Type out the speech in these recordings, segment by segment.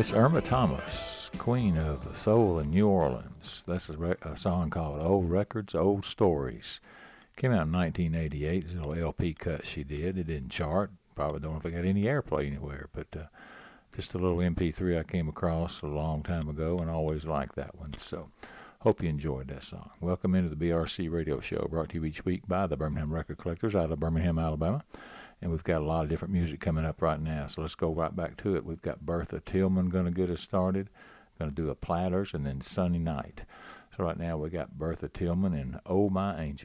Miss Irma Thomas, queen of soul in New Orleans. That's a song called Old Records, Old Stories. Came out in 1988. It's a little LP cut she did. It didn't chart. Probably don't know if it got any airplay anywhere, but just a little MP3 I came across a long time ago and always liked that one. So hope you enjoyed that song. Welcome into the BRC Radio Show, brought to you each week by the Birmingham Record Collectors out of Birmingham, Alabama. And we've got a lot of different music coming up right now, so let's go right back to it. We've got Bertha Tillman going to get us started, going to do a Platters, and then Sunny Night. So right now we got Bertha Tillman and Oh My Angel.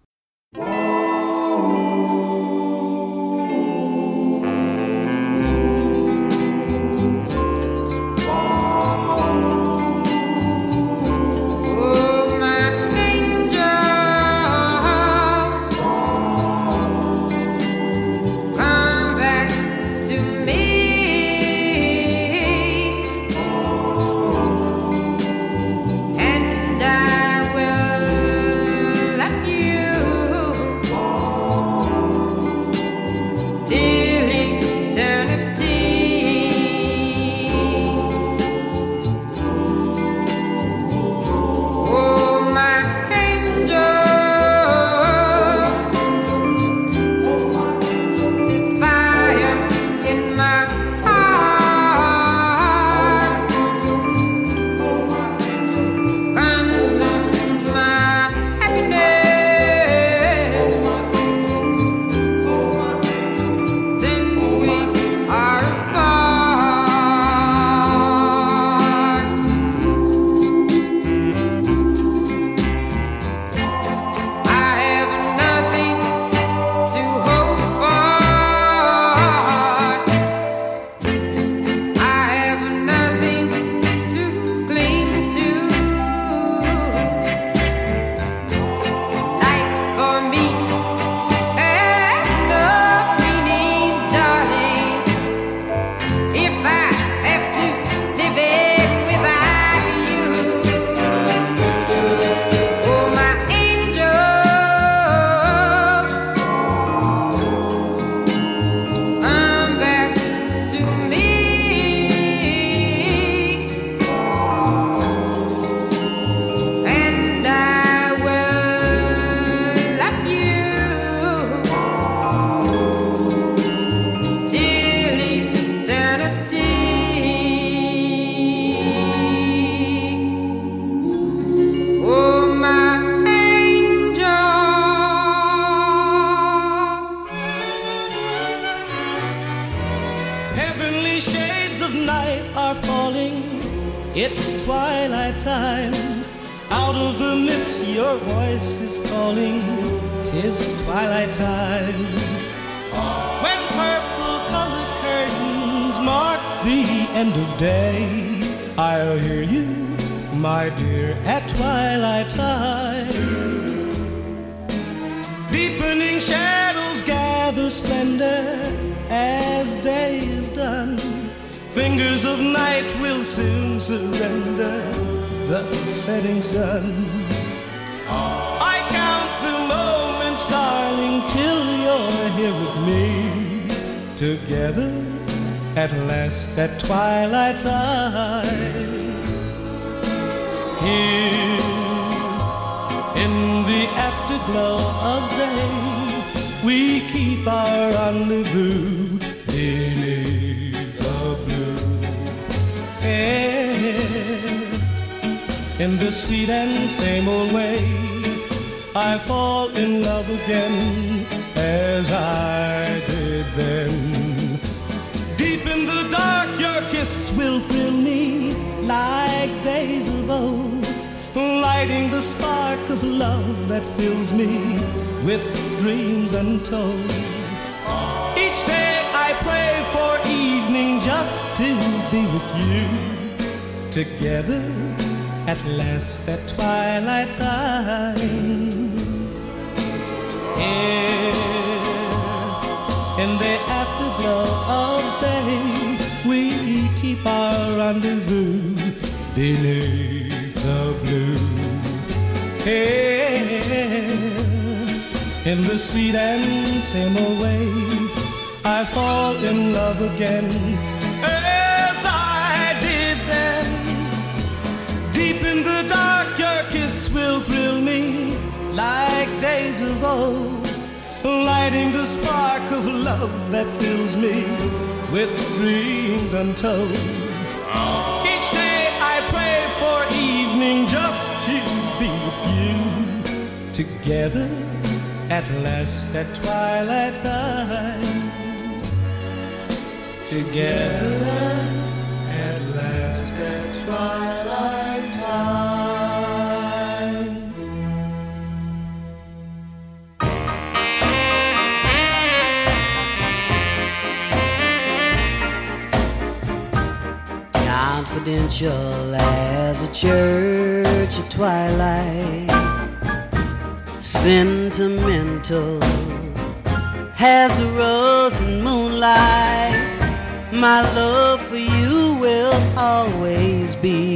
Setting sun. I count the moments, darling, till you're here with me. Together at last at twilight time. Here in the afterglow of day, we keep our rendezvous beneath the blue air. In the sweet and same old way, I fall in love again as I did then. Deep in the dark, your kiss will thrill me like days of old, lighting the spark of love that fills me with dreams untold. Each day I pray for evening just to be with you. Together at last at twilight time. Here in the afterglow of day, we keep our rendezvous beneath the blue. Here in the sweet and same old way, I fall in love again as I did Deep in the dark, your kiss will thrill me like days of old, lighting the spark of love that fills me with dreams untold. Each day I pray for evening just to be with you, together at last at twilight time. Together at last at twilight time. Confidential as a church at twilight, sentimental as a rose in moonlight. My love for you will always be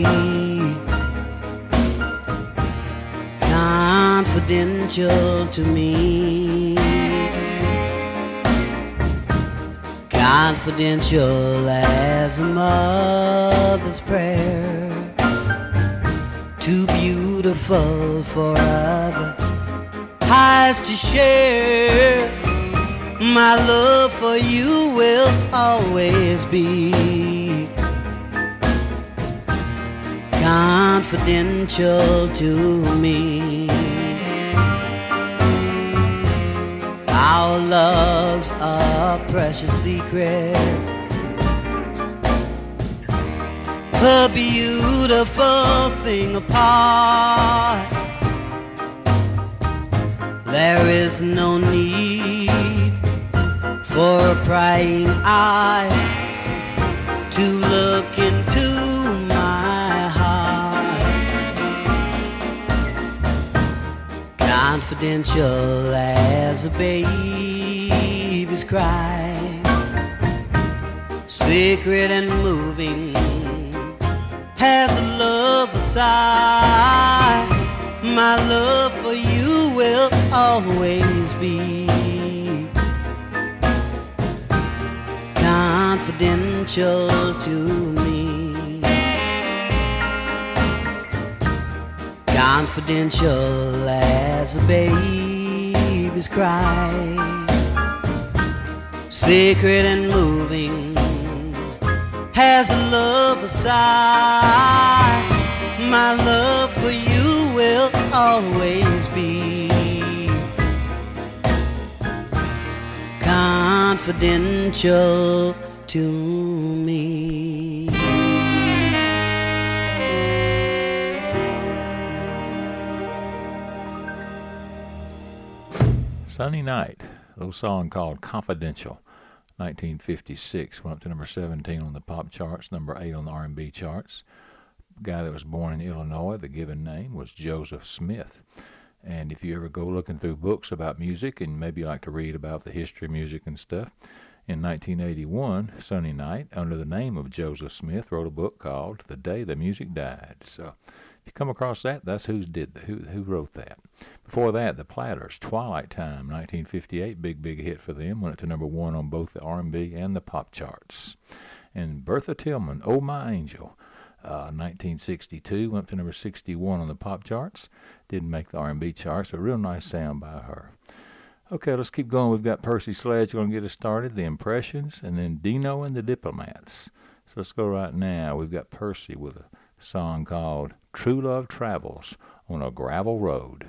confidential to me. Confidential as a mother's prayer, too beautiful for other eyes to share. My love for you will always be confidential to me. Our love's a precious secret, a beautiful thing apart. There is no need for prying eyes to look into my heart. Confidential as a baby's cry, secret and moving as a lover's sigh. My love for you will always be confidential to me. Confidential as a baby's cry, secret and moving as a lover's sigh. My love for you will always be confidential to me. Sunny Night, a little song called Confidential, 1956, went up to number 17 on the pop charts, number 8 on the R&B charts. A guy that was born in Illinois, the given name was Joseph Smith. And if you ever go looking through books about music and maybe you like to read about the history of music and stuff, in 1981, Sunny Night, under the name of Joseph Smith, wrote a book called The Day the Music Died. So if you come across that, that's who wrote that. Before that, the Platters, Twilight Time, 1958, big hit for them, went to number 1 on both the R&B and the pop charts. And Bertha Tillman, Oh My Angel, 1962, went up to number 61 on the pop charts. Didn't make the R&B charts, but a real nice sound by her. Okay, let's keep going. We've got Percy Sledge going to get us started, The Impressions, and then Dino and the Diplomats. So let's go right now. We've got Percy with a song called True Love Travels on a Gravel Road.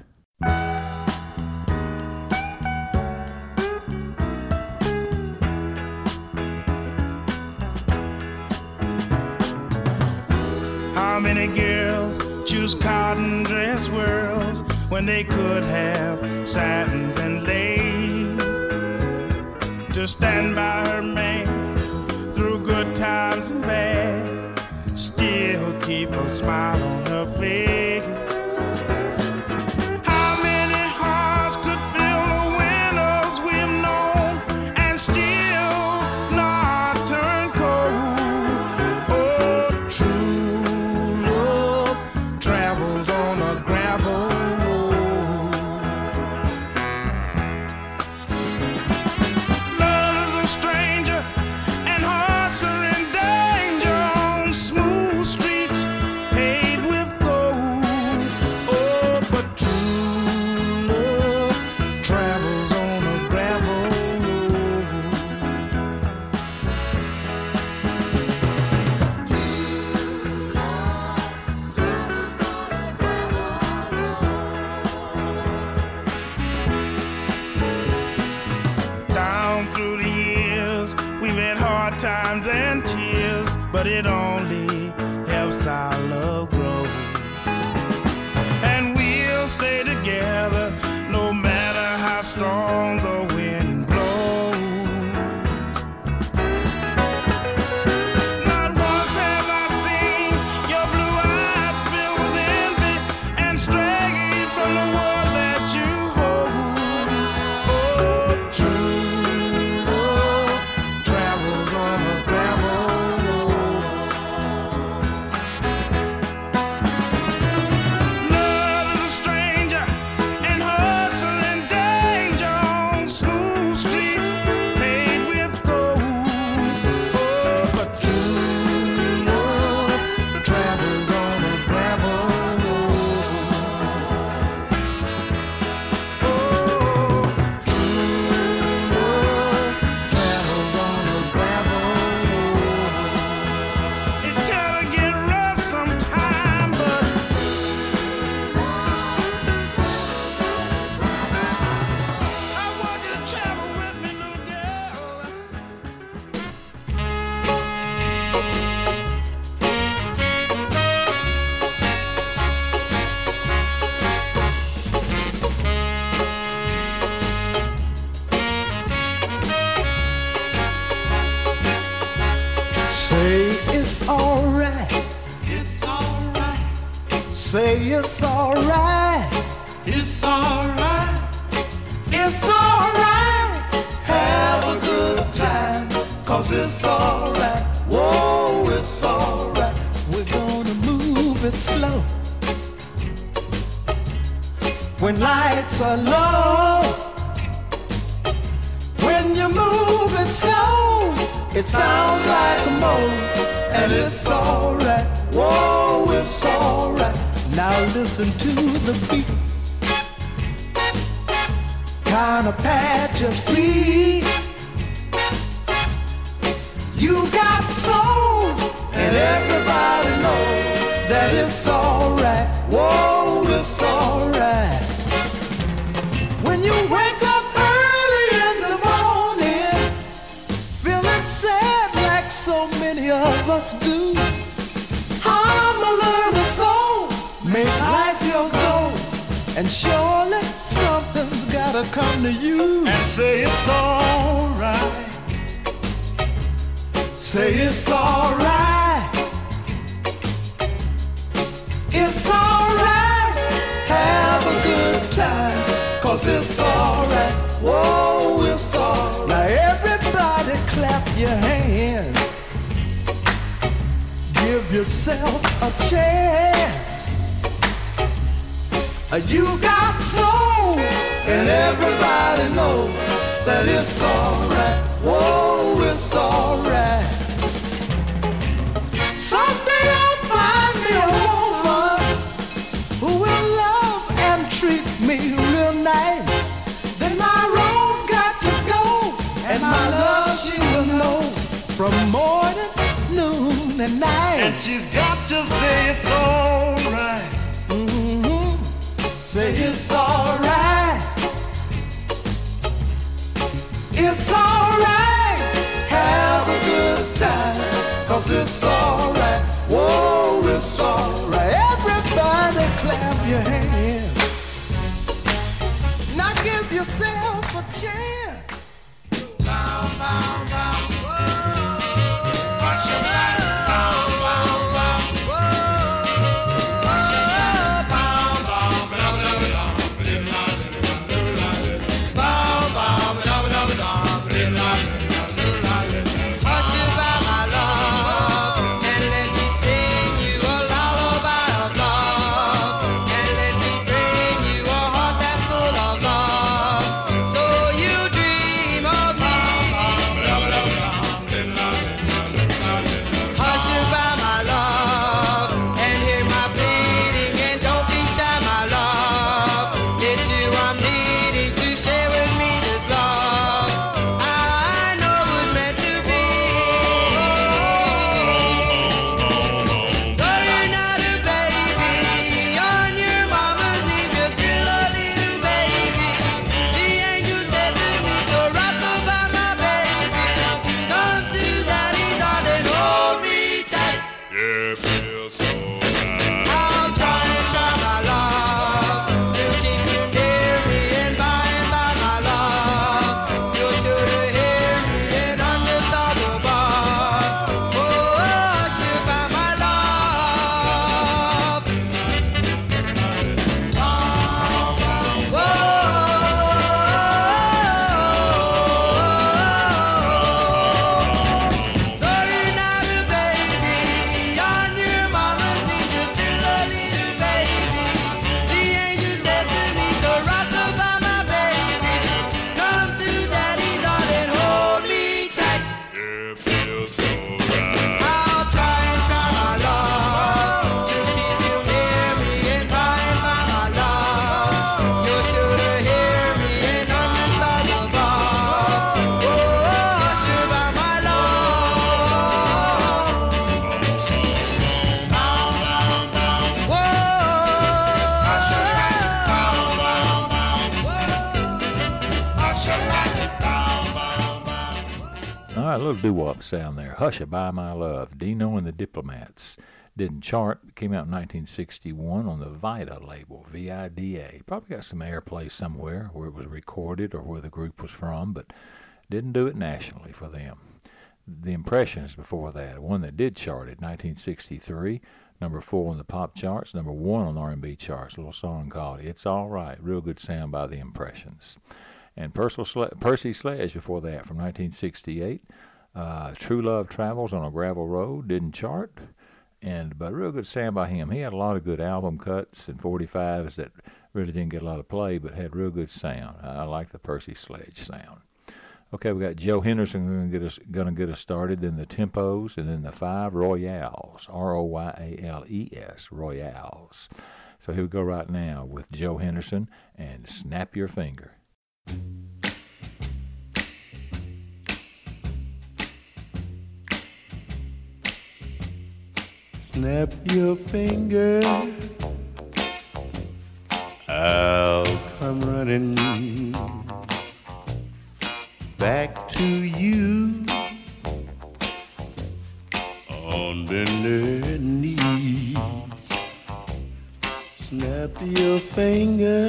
How many girls choose cotton dress whirls when they could have satins and lace to stand by her man through good times and bad, still keep a smile on her face. How many hearts could fill the winners we've known and still not turn cold? Oh, true love travels on a gravel road. Love is a stranger and hearts are in danger on smooth streets paved with gold. times and tears, but it only helps our love grow. And we'll stay together no matter how strong the wind blows. Not once have I seen your blue eyes filled with envy and strayed from the world that you hold. Oh, true love travels on a gravel road. Love is a stranger and hustle and danger on smooth streets paved with gold. Oh, but true love travels on a gravel road. Oh, true love travels on a gravel road. It gotta get rough sometime, but I want you to travel with me, little girl. Say it's alright. It's alright, Say it's alright. it's alright, It's alright. Have a good time. 'Cause it's alright. Whoa, it's alright. We're gonna move it slow. When lights are low. When you move it slow, it sounds like a moan. And it's alright. Whoa, it's alright. Now listen to the beat. Kinda pat your feet. You got soul, and everybody knows that it's alright. Whoa, it's alright. When you wake up early in the morning, feeling sad like so many of us do, hum a little soul, make life your goal, and surely something's gotta come to you and say it's alright. Say it's alright. It's alright. Have a good time. 'Cause it's alright. Whoa, it's alright. Now everybody clap your hands. Give yourself a chance. You got soul, and everybody knows that it's alright. Whoa, it's alright. Someday I'll find me a woman who will love and treat me real nice. Then my rose got to go, and my love she will know from morning, noon, and night. And she's got to say it's alright. Say it's alright. It's alright. Have a good time. 'Cause it's alright. Whoa, it's alright. Everybody clap your hands. Now give yourself a chance. Bow, bow, bow. What's your life? Bow, bow, bow. What's your life? Bow, bow, bow, bow, bow. Bow, bow, bow, bow, bow. Hush about my love, and let me sing you a lullaby of love, and let me bring you a heart that's full of love. So you dream All right, a little doo-wop sound there. Hush-A-Bye My Love, Dino and the Diplomats. Didn't chart, came out in 1961 on the Vida label, V-I-D-A. Probably got some airplay somewhere where it was recorded or where the group was from, but didn't do it nationally for them. The Impressions before that, one that did chart it, 1963, number 4 on the pop charts, number 1 on R&B charts, a little song called It's All Right, real good sound by the Impressions. And Percy Sledge before that from 1968. True Love Travels on a Gravel Road, didn't chart, but real good sound by him. He had a lot of good album cuts and 45s that really didn't get a lot of play, but had real good sound. I like the Percy Sledge sound. Okay, we got Joe Henderson going to get us started, then the Tempos, and then the 5 Royales, R-O-Y-A-L-E-S, Royales. So here we go right now with Joe Henderson and Snap Your Finger. Snap your finger, I'll come running back to you on bended knee. Snap your finger,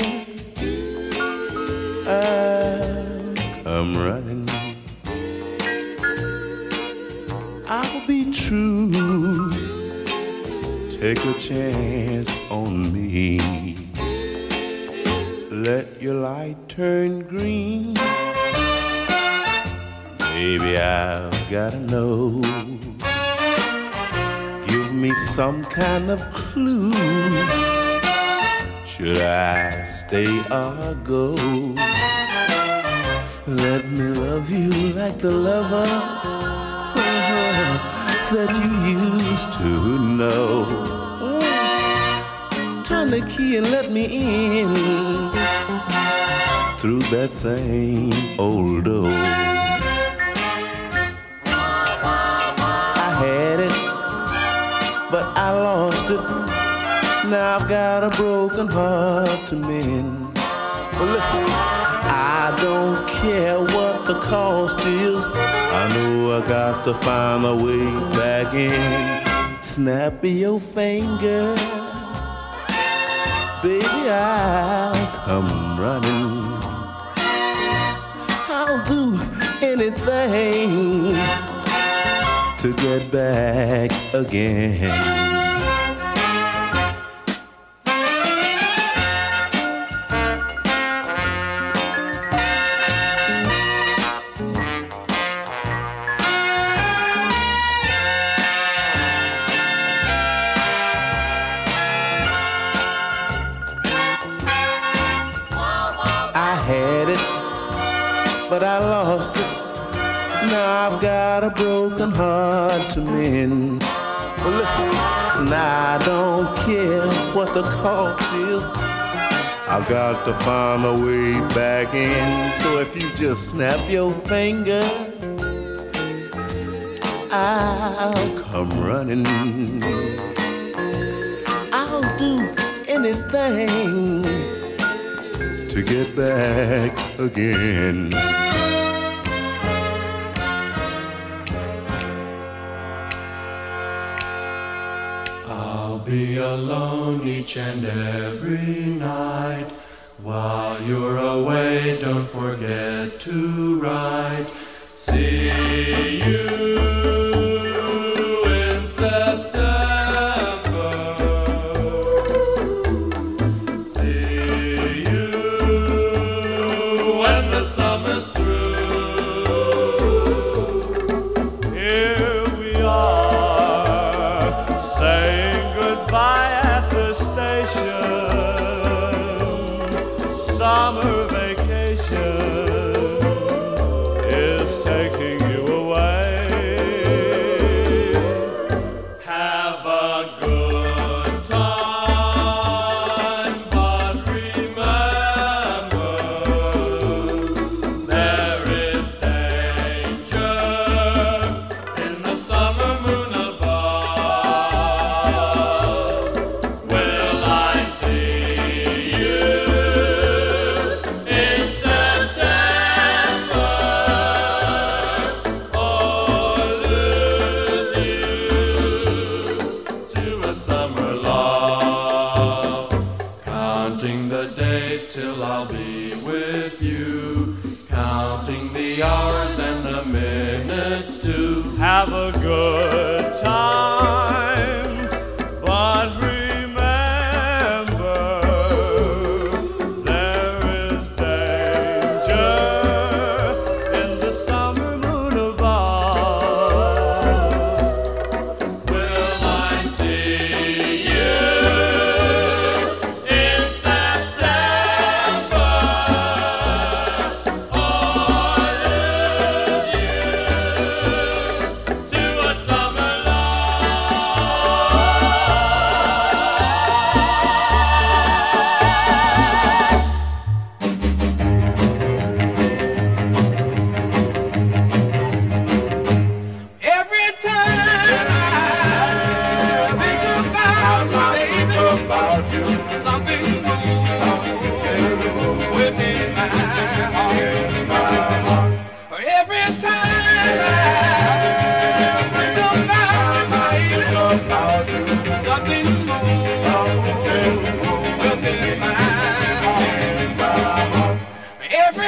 I'll come running. I'll be true, take a chance on me. Let your light turn green. Baby, I've gotta know. Give me some kind of clue. Should I stay or go? Let me love you like the lover that you used to know. Turn the key and let me in through that same old door. I had it, but I lost it. Now I've got a broken heart to mend. But listen, I don't care what the cost is. I know I got to find my way back in. Snap your finger, baby, I'll come running. I'll do anything to get back again. But I lost it. Now I've got a broken heart to mend. But listen, now I don't care what the cost is. I've got to find a way back in. So if you just snap your finger, I'll come running. I'll do anything to get back again. I'll be alone each and every night. While you're away, don't forget to write. See you in September. Summer vacation is taking you away.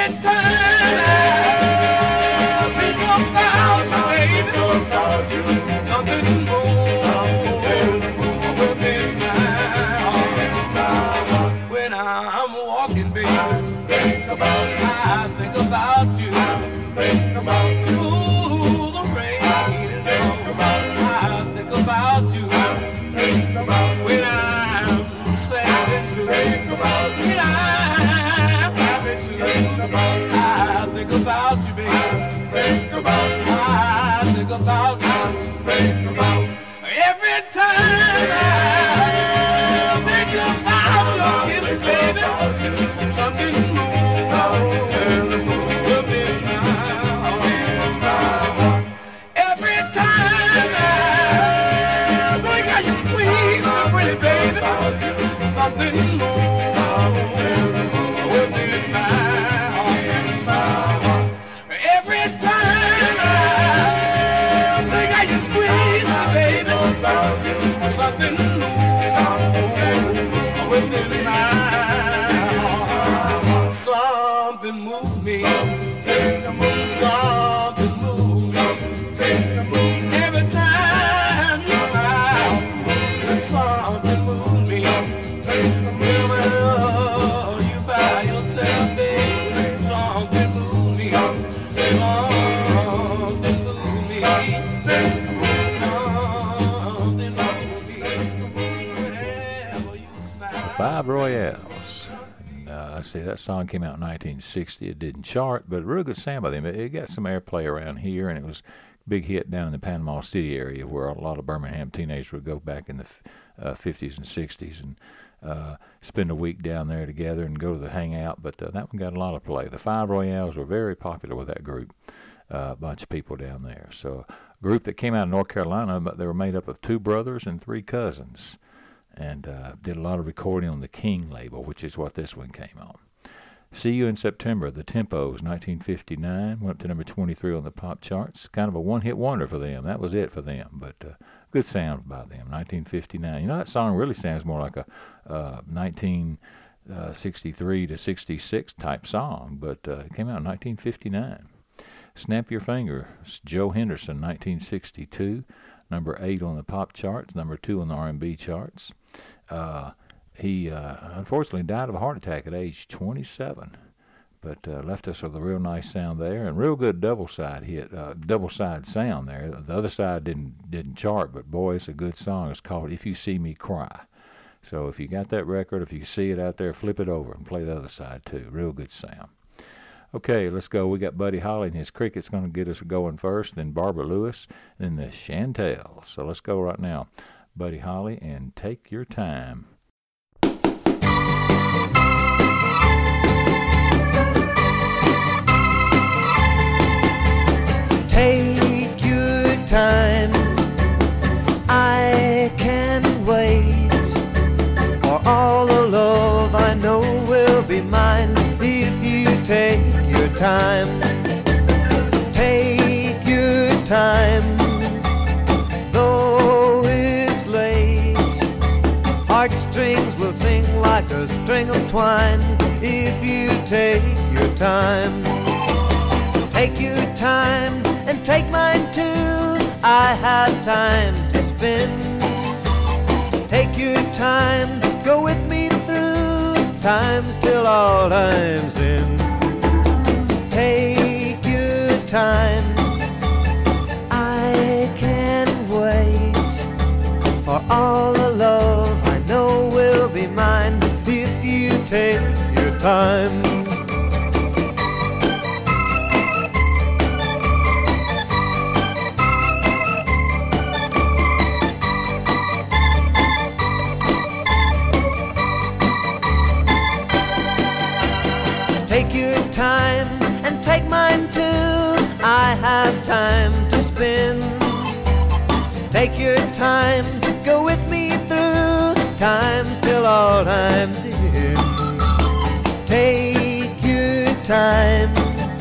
Five Royales. And, I see that song came out in 1960. It didn't chart, but a real good sound by them. It got some airplay around here, and it was a big hit down in the Panama City area where a lot of Birmingham teenagers would go back in the 50s and 60s and spend a week down there together and go to the hangout. But that one got a lot of play. The Five Royales were very popular with that group, a bunch of people down there. So a group that came out of North Carolina, but they were made up of two brothers and three cousins. And did a lot of recording on the King label, which is what this one came on. See You in September, The Tempos, 1959, went up to number 23 on the pop charts. Kind of a one-hit wonder for them. That was it for them, but good sound by them, 1959. You know, that song really sounds more like a 1963 to 66 type song, but it came out in 1959. Snap Your Finger, Joe Henderson, 1962. Number 8 on the pop charts, number 2 on the R&B charts. He unfortunately died of a heart attack at age 27, but left us with a real nice sound there and real good double side sound there. The other side didn't chart, but boy, it's a good song. It's called If You See Me Cry. So if you got that record, if you see it out there, flip it over and play the other side too. Real good sound. Okay, let's go. We got Buddy Holly and his Cricket's going to get us going first, then Barbara Lewis, then the Chantels. So let's go right now. Buddy Holly and Take Your Time. Take your time, I can wait for all the love I know will be mine if you take your time. Take your time, though it's late. Heartstrings will sing like a string of twine if you take your time. Take your time and take mine too. I have time to spend. Take your time, go with me through times till all time's end. Take your time, I can't wait for all the love I know will be mine if you take your time. Take your time and take mine too. I have time to spend. Take your time, go with me through times till all time's end. Take your time,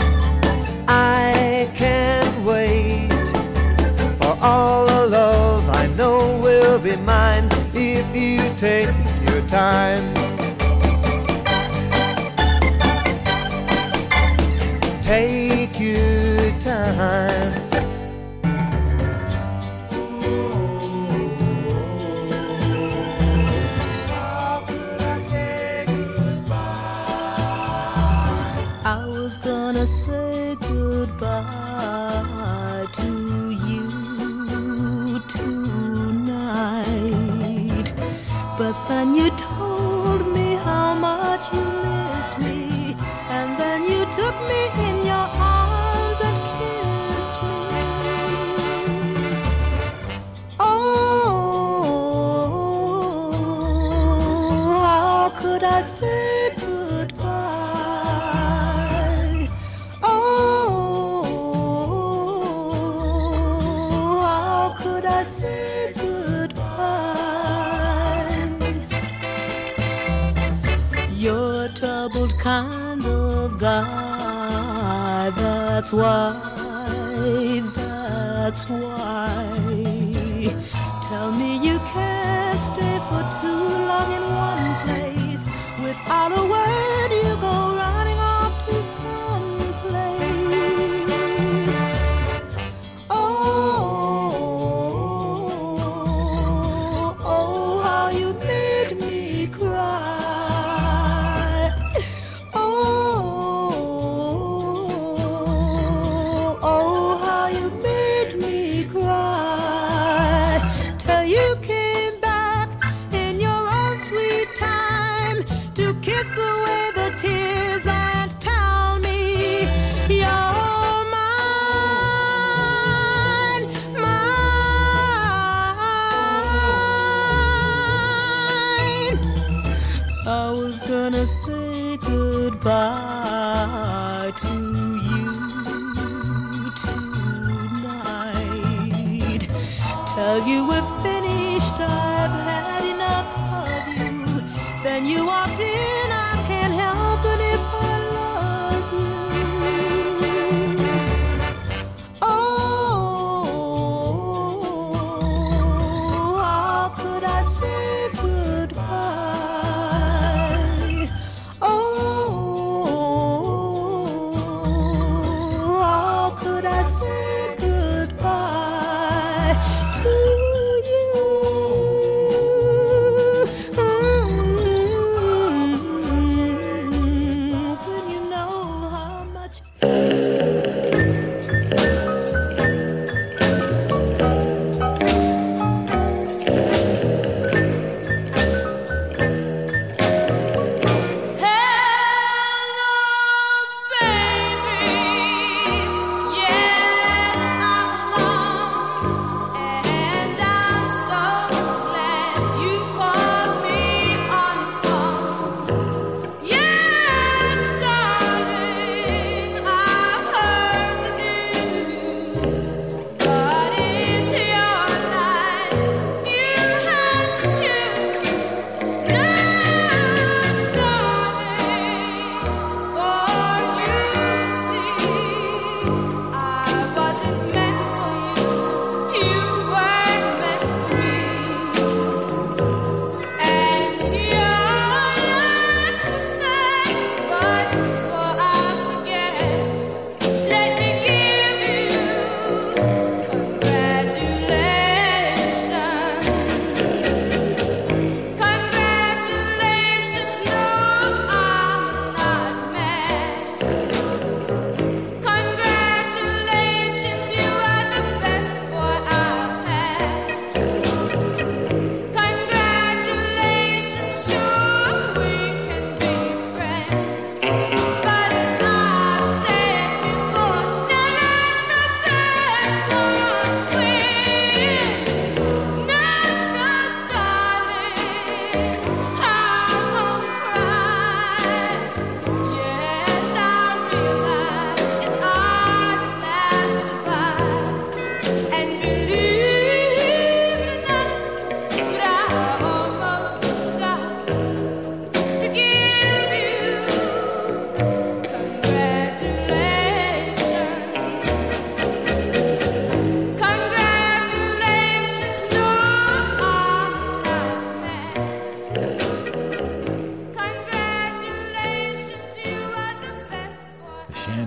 I can't wait for all the love I know will be mine if you take your time. take your time. I was gonna say goodbye to you tonight, but then you told me how much you missed me, and then you took me in your arms and kissed me. Oh, how could I say goodbye? Oh, how could I say goodbye? You're a troubled kind of guy, that's why. Tell me you can't stay for too long in one place. Without a word you go running off to some place. Oh, how you made me cry. Oh, how you made me cry. Till you came back in your own sweet time to kiss away the tears and tell me you're mine, mine. I was gonna say goodbye to you tonight. Tell you we're finished, I've had enough of you. Then you walked in, I can't help it if I love you. Oh, how could I say goodbye? Oh, how could I say goodbye to you?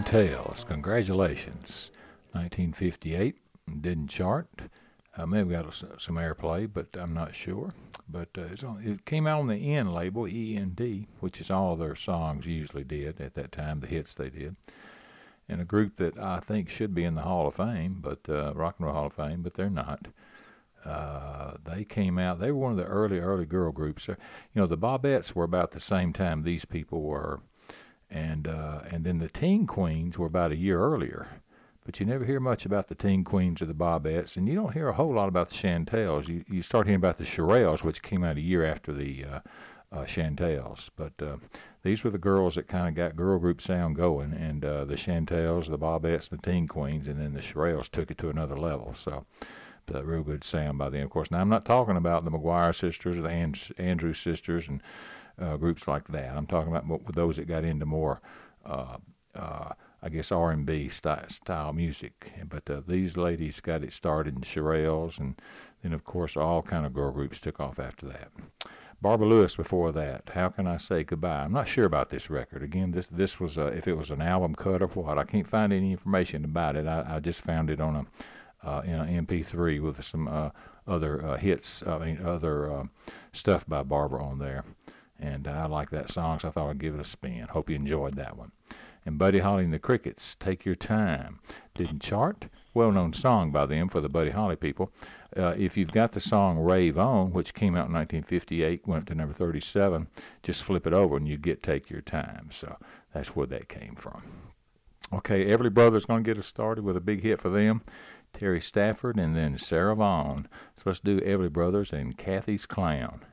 Chantels, congratulations. 1958, didn't chart. Maybe got some airplay, but I'm not sure. But it came out on the N label, END, which is all their songs usually did at that time, the hits they did. And a group that I think should be in the Hall of Fame, but Rock and Roll Hall of Fame, but they're not. They came out, they were one of the early girl groups. You know, the Bobettes were about the same time these people were. And then the Teen Queens were about a year earlier. But you never hear much about the Teen Queens or the Bobettes, and you don't hear a whole lot about the Chantels. You start hearing about the Shirelles, which came out a year after the Chantels. But these were the girls that kind of got girl group sound going, and the Chantels, the Bobettes, the Teen Queens, and then the Shirelles took it to another level. So real good sound by them, of course. Now, I'm not talking about the McGuire sisters or the Andrews sisters and groups like that. I'm talking about those that got into more, I guess, R&B style music. But these ladies got it started in Shirelles, and then, of course, all kind of girl groups took off after that. Barbara Lewis before that, How Can I Say Goodbye? I'm not sure about this record. Again, this was, if it was an album cut or what. I can't find any information about it. I just found it on an MP3 with some other hits, other stuff by Barbara on there. And I like that song, so I thought I'd give it a spin. Hope you enjoyed that one. And Buddy Holly and the Crickets, Take Your Time. Didn't chart. Well-known song by them for the Buddy Holly people. If you've got the song Rave On, which came out in 1958, went to number 37, just flip it over and you get Take Your Time. So that's where that came from. Okay, Everly Brothers going to get us started with a big hit for them. Terry Stafford and then Sarah Vaughan. So let's do Everly Brothers and Kathy's Clown.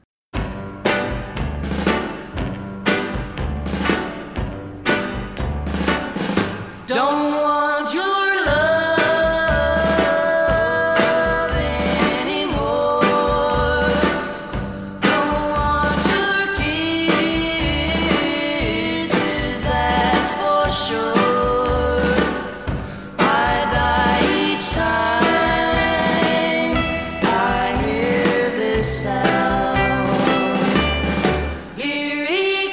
Don't want your love anymore. Don't want your kisses, that's for sure. I die each time I hear this sound. Here he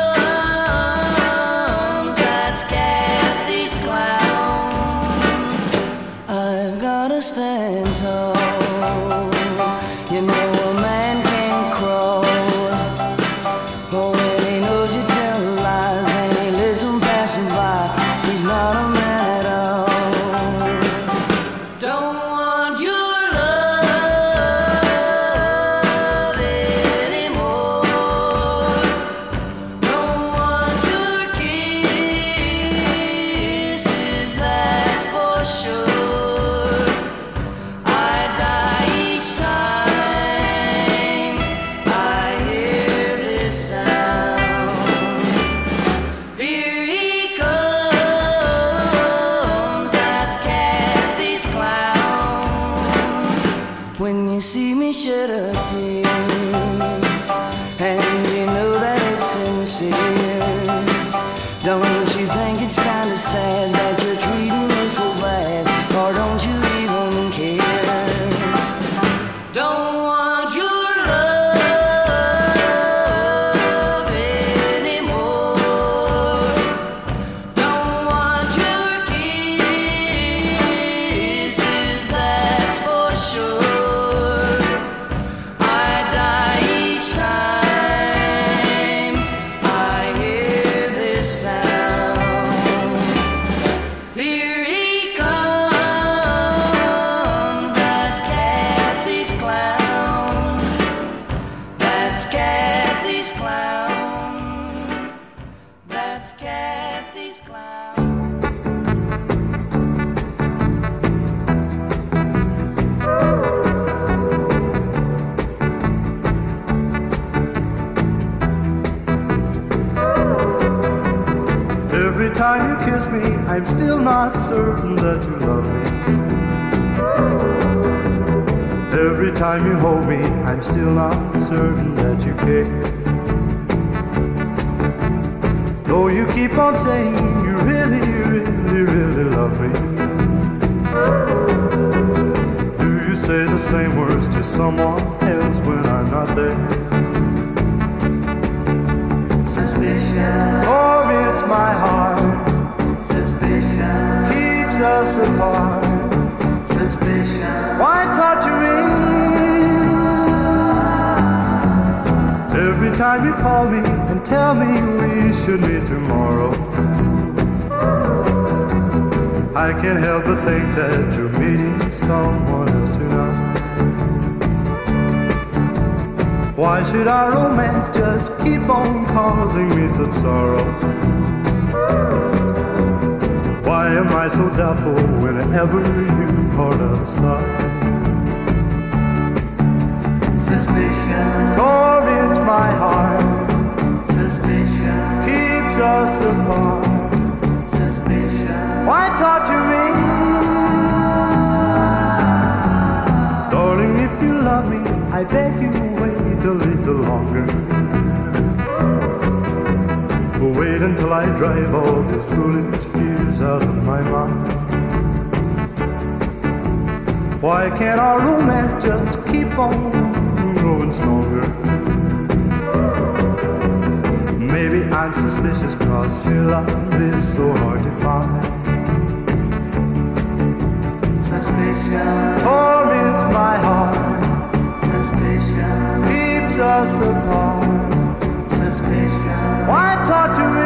comes, that's Kathy's clown. I've gotta stand tall. You know a man can crawl. Oh, when he knows you tell lies and he lives on passing by, he's not a man at all. Don't want your love anymore. Don't want your kisses, that's for sure. I die each time I hear this sound. Here he comes, that's Kathy's clown. When you see me shed a tear, and you know that it's sincere, don't you think it's kinda sad that you're treating me so bad, or don't you even care? Don't want your love anymore. Don't want your kisses, that's for sure. I die each time I hear this sound. Here he comes, that's Kathy's clown. That's Kathy's clown. That's Kathy's clown. Every time you kiss me, I'm still not certain that you love me. Every time you hold me, I'm still not certain that you care. Though you keep on saying you really, really, really love me. Do you say the same words to someone else when I'm not there? Suspicion. Or it's my heart Suspicion. us apart. Suspicion. Why torture me? Every time you call me and tell me we should meet tomorrow, I can't help but think that you're meeting someone else tonight. Why should our romance just keep on causing me such sorrow? Why am I so doubtful whenever you part aside? Suspicion torments my heart. Suspicion keeps us apart. Suspicion. Why torture me? Darling, if you love me, I beg you wait a little longer. Wait until I drive all these foolish fears out of my mind. Why can't our romance just keep on growing stronger? Maybe I'm suspicious cause your love is so hard to find. Suspicion torments my heart. Suspicion keeps us apart. Suspicion. Why torture me?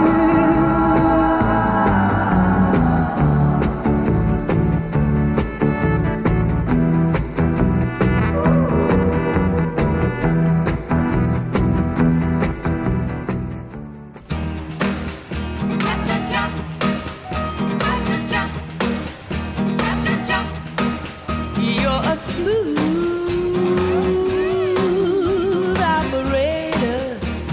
You're a smooth operator.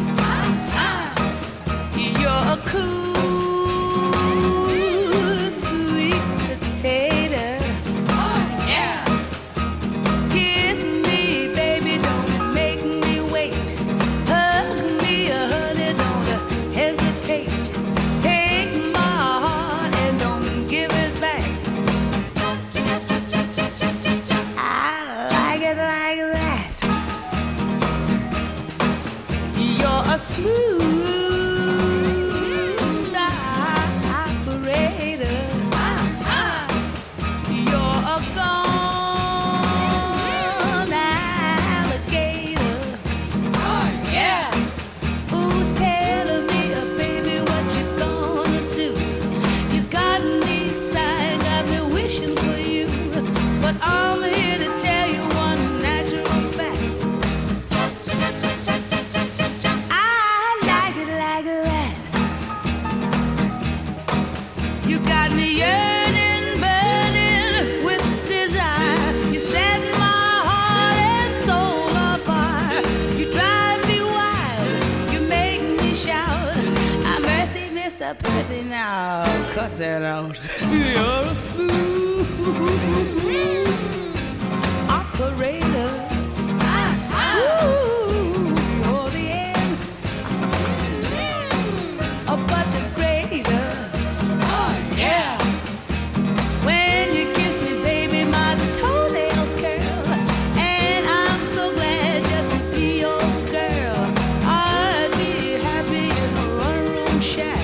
You're a cool, sweet potato. Oh, yeah. Kiss me, baby, don't make me wait. Hug me, honey, don't hesitate. Take my heart and don't give it back. I like it like that. You're a smooth operator. You're a gone alligator. Oh, yeah. Ooh, tell me, baby, what you gonna do? You got me sighing, got me wishing for you. But I'm here to tell you one natural fact. I like it like that. You got me yearning, burning with desire. You set my heart and soul on fire. You drive me wild, you make me shout. Ah, mercy, Mr. Percy, now cut that out. You're a smooth operator. Ooh, you're the end. But the greater. Oh, yeah. When you kiss me, baby, my toenails curl. And I'm so glad just to be your girl. I'd be happy in a one-room shack.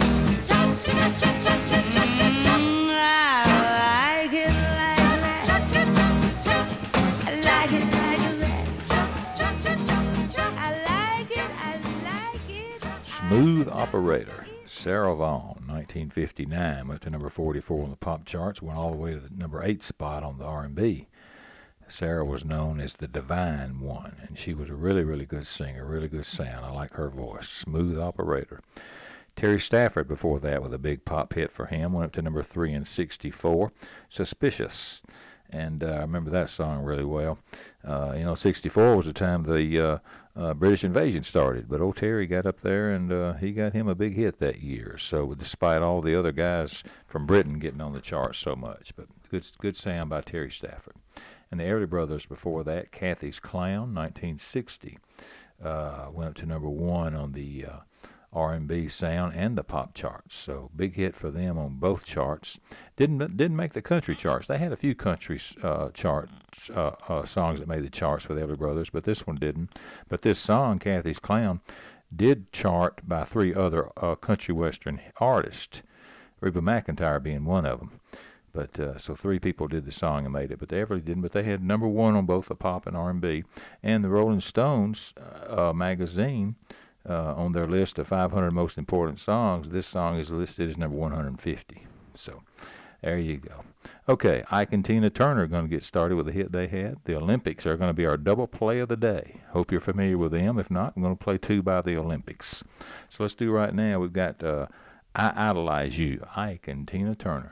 Smooth Operator, Sarah Vaughan, 1959, went to number 44 on the pop charts, went all the way to the number 8 spot on the R&B. Sarah was known as the Divine One, and she was a really, really good singer, really good sound. I like her voice. Smooth Operator. Terry Stafford before that with a big pop hit for him, went up to number 3 in 64, Suspicious. And I remember that song really well. 64 was the time the British invasion started, but old Terry got up there and he got him a big hit that year. So despite all the other guys from Britain getting on the charts so much, but good sound by Terry Stafford. And the Everly Brothers before that, Kathy's Clown, 1960, went up to number 1 on the R&B sound and the pop charts. So big hit for them on both charts. Didn't make the country charts. They had a few country songs that made the charts for the Everly Brothers, but this one didn't. But this song, Kathy's Clown, did chart by 3 other country western artists, Reba McEntire being one of them. But so 3 people did the song and made it, but they ever didn't. But they had number 1 on both the pop and R&B, and the Rolling Stones magazine on their list of 500 most important songs. This song is listed as number 150. So there you go. Okay, Ike and Tina Turner are going to get started with a hit they had. The Olympics are going to be our double play of the day. Hope you're familiar with them. If not, I'm going to play 2 by the Olympics. So let's do right now. We've got I Idolize You, Ike and Tina Turner.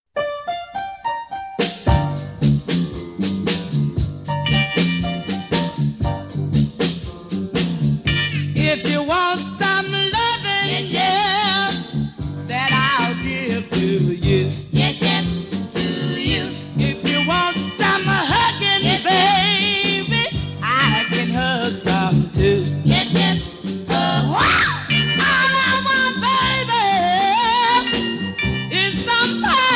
If you want some loving, yes, yes, that I'll give to you. Yes, yes, to you. If you want some hugging, yes, baby, yes, I can hug some too. Yes, yes, all I want, baby, is some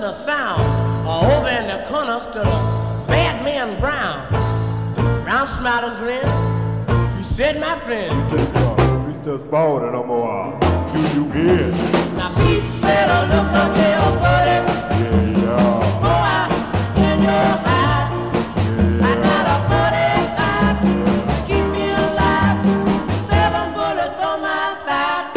the sound. Over in the corner stood a bad man Brown. Brown smiled and grinned. He said, my friend, three steps forward and I'm gonna do you good. Now Pete said, oh, look up here, buddy. Yeah, yeah. Go out in your eye. I got a 45 to keep me alive. 7 bullets on my side.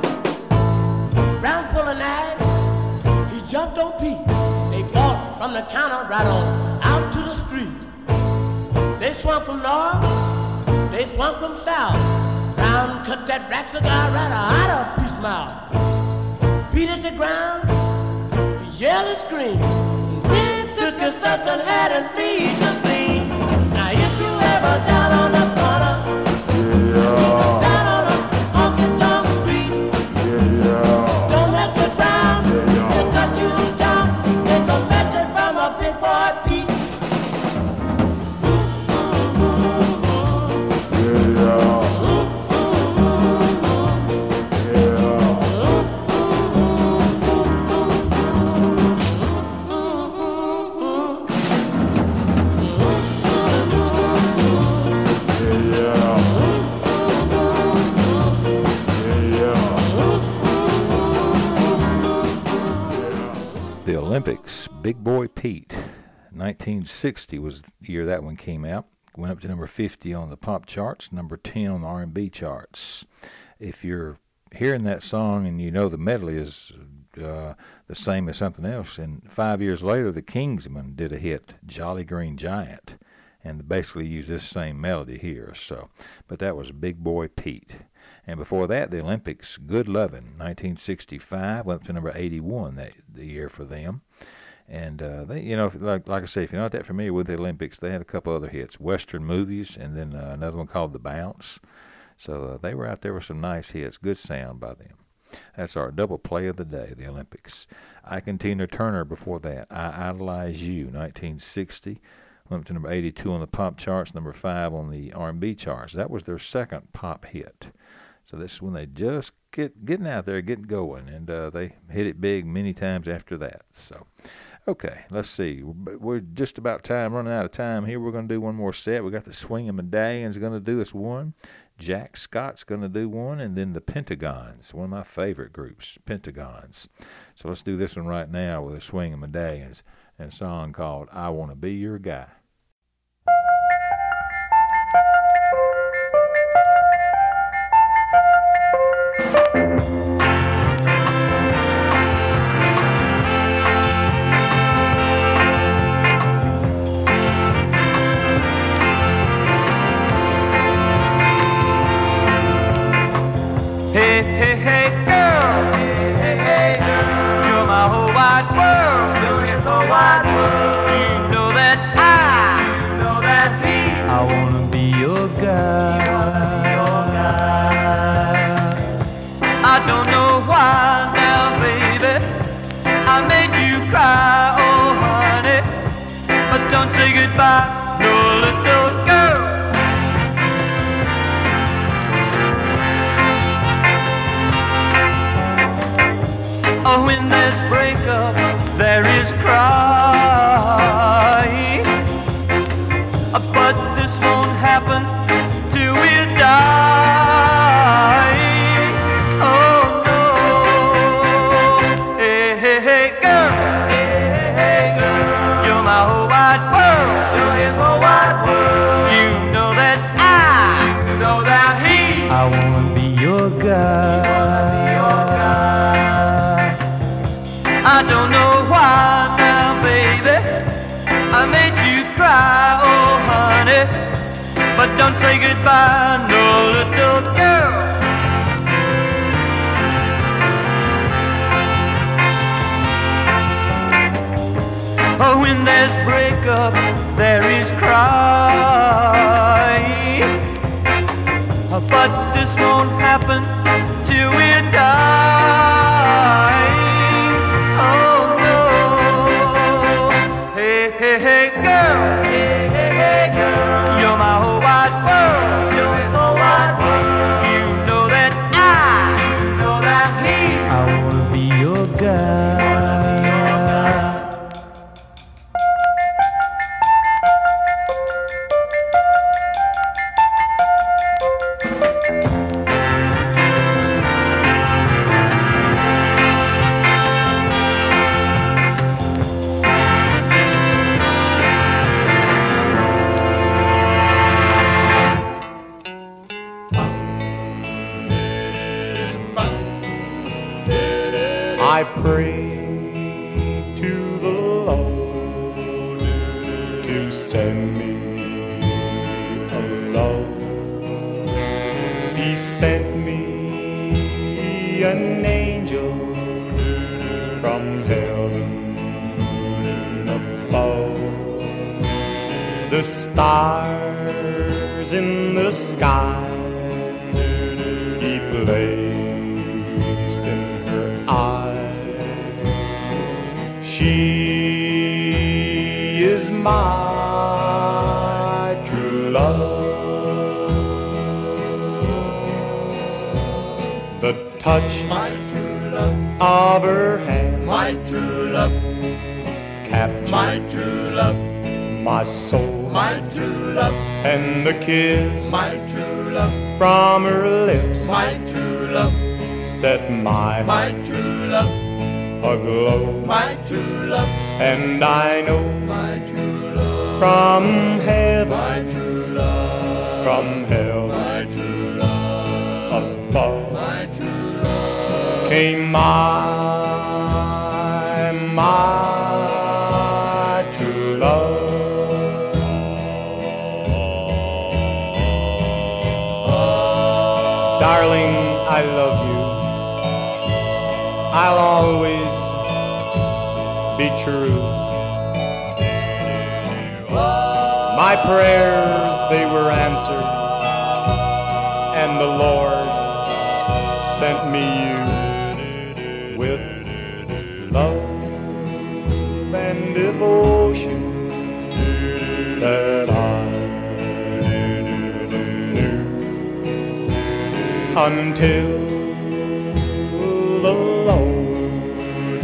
Brown pulled a knife. He jumped on Pete. They fought from the counter right on out to the street. They swung from north. They swung from south. Brown cut that black cigar right out of Pete's mouth. Pete hit the ground. He yelled and screamed. Pete took his Dutton hat and feed the scene. Now if you ever down on the corner, down on a honky-tonk street, don't mess with Brown. He'll cut you down. Take a message from a big boy Pete. The Olympics, Big Boy Pete. 1960 was the year that one came out. Went up to number 50 on the pop charts, number 10 on the R&B charts. If you're hearing that song and you know the medley is the same as something else, and 5 years later, the Kingsmen did a hit, Jolly Green Giant, and basically used this same melody here. So, but that was Big Boy Pete. And before that, the Olympics, Good Lovin', 1965, went up to number 81 the year for them. And they, you know, like I say, if you're not that familiar with the Olympics, they had a couple other hits, Western movies, and then another one called The Bounce. So they were out there with some nice hits, good sound by them. That's our double play of the day, the Olympics. Ike and Tina Turner before that, I Idolize You, 1960. Went up to number 82 on the pop charts, number 5 on the R&B charts. That was their second pop hit. So this is when they just getting out there, getting going, and they hit it big many times after that. So, okay, let's see. We're just about running out of time here. We're going to do one more set. We got the Swingin' Medallions going to do us one. Jack Scott's going to do one, and then the Pentagons, one of my favorite groups, Pentagons. So let's do this one right now with the Swingin' Medallions and a song called I Wanna Be Your Guy. Hey, hey, hey, girl. Hey, hey, hey, girl. You're my whole wide world. You're this whole wide world. You know that I wanna be your guy. I don't know why now, baby, I made you cry, oh honey. But don't say goodbye, no little girl. Oh, when there's breakup, there is crying. But this won't happen till we're dying. Oh no. Hey, hey, hey, girl. Hey, hey, hey, girl. You're my whole wide world. You're his whole wide world. You know that I wanna be your guy. I don't know why now, baby, I made you cry, oh honey. But don't say goodbye, no little girl. Oh, when there's breakup, there is crying. But this won't happen till we're dying. Oh no. Hey, hey, hey, girl. Hey, hey, hey, girl. You're my whole wide world. You're his whole wide world. You know that I wanna be your guy. I pray to the Lord to send me a love. He sent me an angel from heaven above. The stars in the sky He placed in her eye. She is my true love. The touch, my true love, of her hand, my true love, captured my true love, my soul, my true love, and the kiss, my true love, from her lips, my true love, set my true love aglow, my true love, and I know my true love from heaven, my true love, from hell, my true love, above, my true love, came my true love. Darling, I love you. I'll always be true. My prayers, they were answered, and the Lord sent me you with love and devotion that I knew until the Lord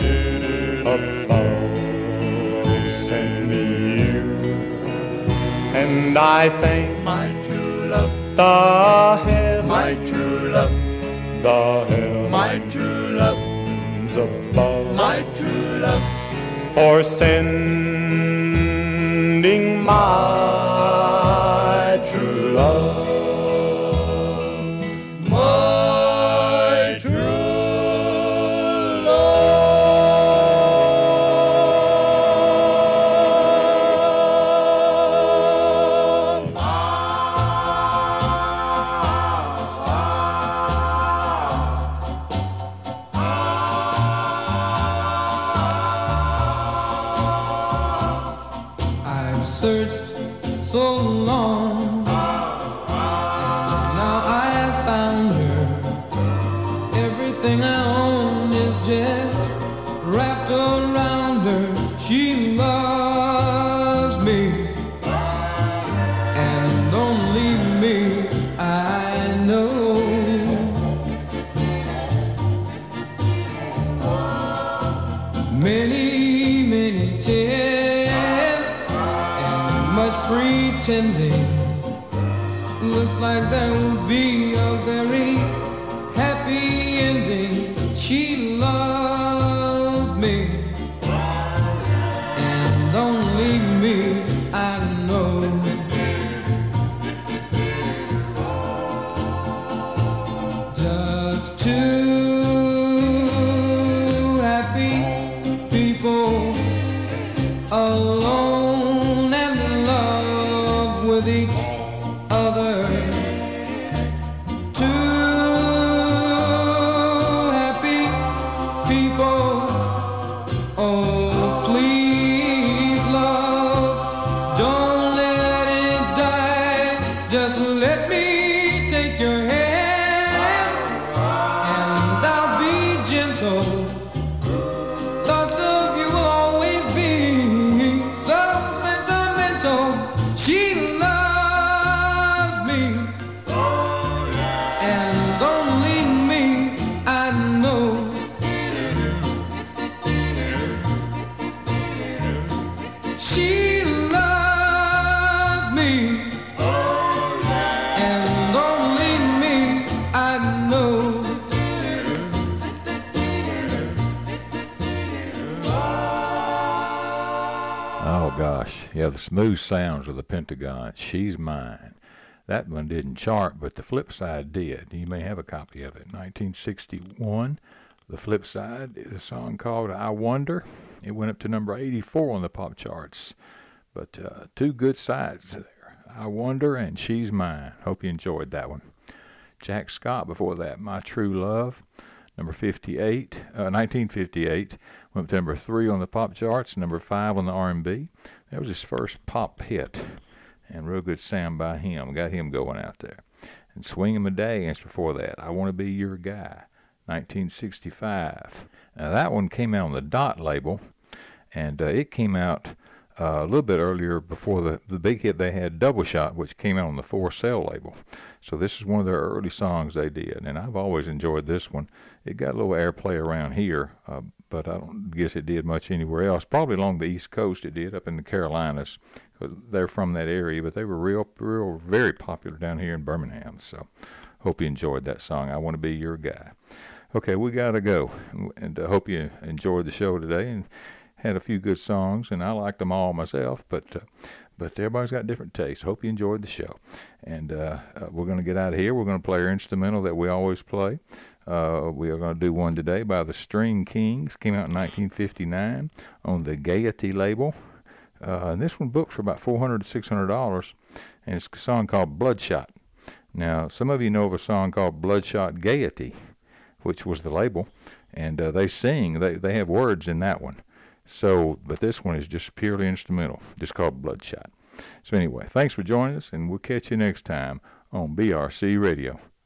above sent me you. And I thank my true love, the heaven, my true love, the hell, my true love, above, my true love, for sending my true love. Searched so long, and now I have found her. Everything I own is just wrapped around her. She loves me, and only me, I know. Many, many tears, much pretending. Looks like there will be a very happy ending. She loves me, and only me, I know. Just two happy people alone and in love with each other. Two happy people. Oh, please, love, don't let it die. Just let me take your hand, and I'll be gentle. Thoughts of you will always be so sentimental. She loves me, and only me, I know. She loves me, and only me, I know. Oh gosh, yeah, the smooth sounds of the Pentagon. She's Mine. That one didn't chart, but the flip side did. You may have a copy of it. 1961, The flip side is a song called I Wonder. It went up to number 84 on the pop charts. But two good sides there. I Wonder and She's Mine. Hope you enjoyed that one. Jack Scott before that, My True Love, number 58, 1958. Went up to number 3 on the pop charts, number 5 on the R&B. That was his first pop hit. And real good sound by him. Got him going out there. And Swing 'em a Dance before that, I Want to Be Your Guy, 1965. Now that one came out on the Dot label, and it came out a little bit earlier before the big hit they had, Double Shot, which came out on the For Sale label. So this is one of their early songs they did, and I've always enjoyed this one. It got a little airplay around here, but I don't guess it did much anywhere else. Probably along the East Coast it did, up in the Carolinas, because they're from that area, but they were very popular down here in Birmingham. So hope you enjoyed that song, I Want to Be Your Guy. Okay, we got to go, and hope you enjoyed the show today and had a few good songs, and I liked them all myself, but everybody's got different tastes. Hope you enjoyed the show. And we're going to get out of here. We're going to play our instrumental that we always play. We are going to do one today by the String Kings. Came out in 1959 on the Gaiety label. And this one booked for about $400 to $600, and it's a song called Bloodshot. Now, some of you know of a song called Bloodshot Gaiety, which was the label, and they sing. They have words in that one. So, but this one is just purely instrumental, just called Bloodshot. So anyway, thanks for joining us, and we'll catch you next time on BRC Radio.